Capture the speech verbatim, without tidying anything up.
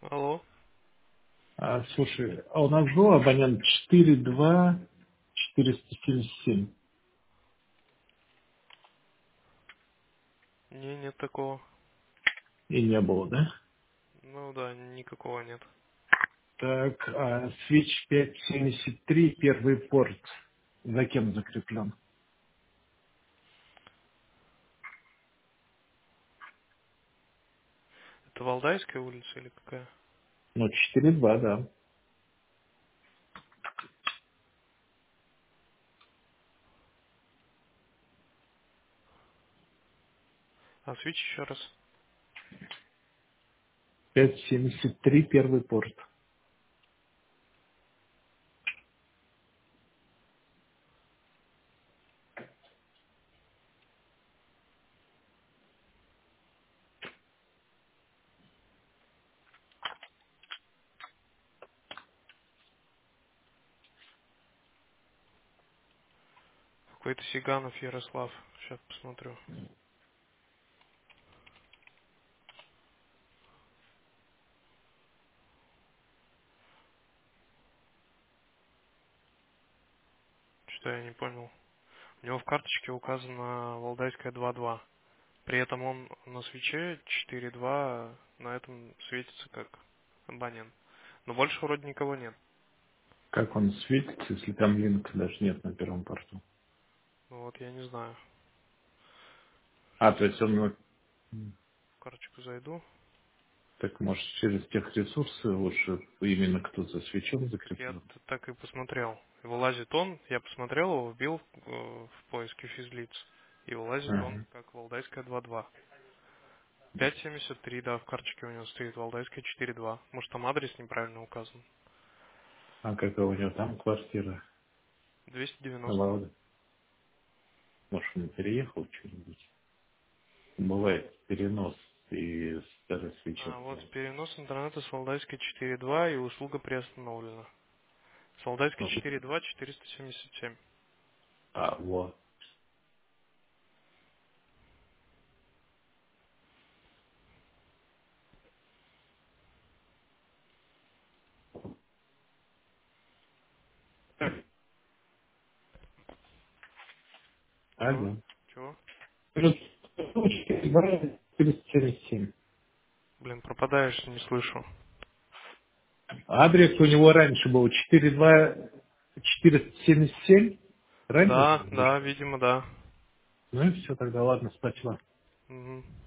Алло. А, слушай, а у нас был абонент четыре два четыреста семьдесят семь. Не, нет такого. И не было, да? Ну да, никакого нет. Так, а Switch пятьсот семьдесят три, первый порт. За кем закреплен? Это Валдайская улица или какая? Ну, четыре два, да. А свич еще раз. пятьсот семьдесят три, первый порт. Какой-то Сиганов Ярослав. Сейчас посмотрю. Что я не понял. У него в карточке указано Валдайская два два. При этом он на свече четыре два на этом светится как абонент. Но больше вроде никого нет. Как он светится, если там линк даже нет на первом порту? Ну вот я не знаю. А, Сейчас то есть он вот, в карточку зайду. так может через тех ресурсы лучше именно кто за свечом Так я закреплен? т- так и посмотрел. И вылазит он, я посмотрел его, вбил э, в поиске физлиц. И вылазит он Ага. как Валдайская два два. пять семьдесят три, да, в карточке у него стоит Валдайская четыре два. Может там адрес неправильно указан. А какая у него там квартира? двести девяносто. Лауда. Может, он переехал что-нибудь? Бывает перенос и старый свеча А, вот стоит. перенос интернета с Валдайской четыре два и услуга приостановлена. С Валдайской Ну, четыре два четыреста семьдесят семь. а, вот. Чего? Алло. Чего? Плюс четыреста семьдесят семь. Блин, пропадаешь, не слышу. Адрес у него раньше был четыре два четыреста семьдесят семь. Ранее Да, был? да, видимо, да. Ну и все, тогда ладно, спасибо. Угу.